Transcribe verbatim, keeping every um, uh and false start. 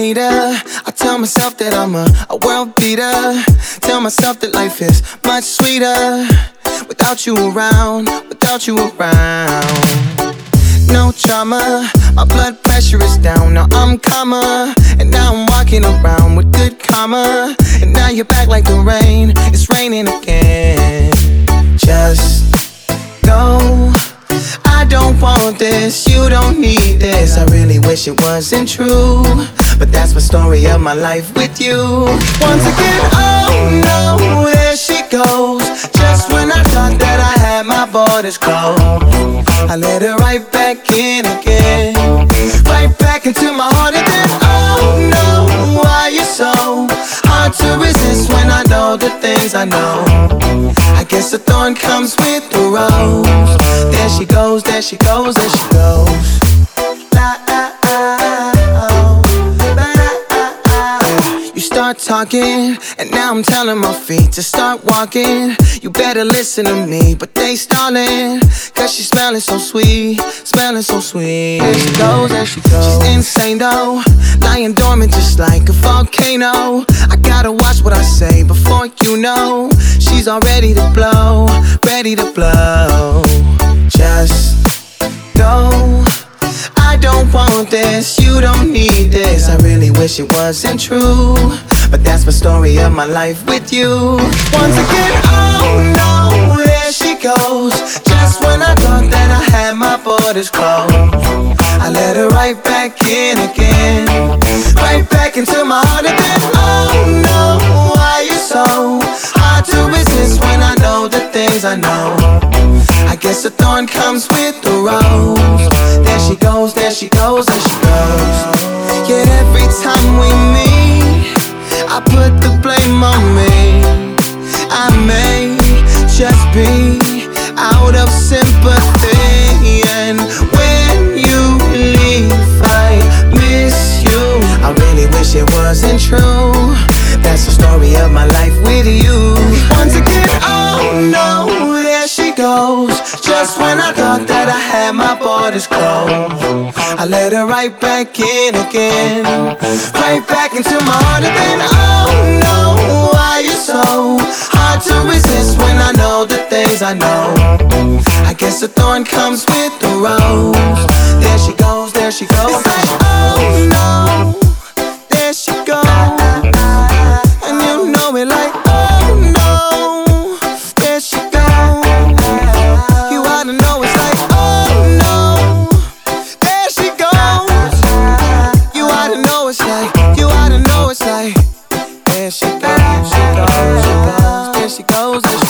need her. I tell myself that I'm a, a world beater. Tell myself that life is much sweeter without you around, without you around. No trauma, my blood pressure is down. Now I'm calmer, and now I'm walking around with good karma. And now you're back like the rain, it's raining again. Just go. I don't want this, you don't need this. I really wish it wasn't true, but that's the story of my life with you. Once again, oh no, there she goes. Just when I thought that I had my borders closed, I let her right back in again, right back into my heart. And then, oh no, why you so hard to resist when I know the things I know? I guess the thorn comes with the rose. There she goes, there she goes, there she goes. La, ah, ah, oh. La, ah, ah. You start talking, and now I'm telling my feet to start walking. You better listen to me, but they stalling, cause she's smelling so sweet, smelling so sweet. There she goes, there she goes. She's insane though, lying dormant just like a volcano. I gotta watch what I say before you know she's all ready to blow, ready to blow. Just go. I don't want this, you don't need this. I really wish it wasn't true, but that's the story of my life with you. Once again, oh no, there she goes. Just when I thought that I had my borders closed, I let her right back in again, right back into my heart. And then, oh no, why you so hard to resist when I know the things I know? I guess the thorn comes with the rose. There she goes, there she goes, there she goes. Yet every time we meet, I put the blame on me. I may just be out of sympathy, and when you leave, I miss you. I really wish it wasn't true. That's the story of my life with you. Once again, oh no, there she goes. Just when I thought that I had my borders closed, I let her right back in again, right back into my heart. And then, oh no, why you so hard to resist when I know the things I know? I guess the thorn comes with the rose. There she goes, there she goes. It's like, oh no, there she goes. And you know it like, oh no, there she goes. You ought to know it's like, oh no, there she goes. You ought to know it's like, you ought to know it's like, there she goes, she goes, she goes, there she goes, there she goes.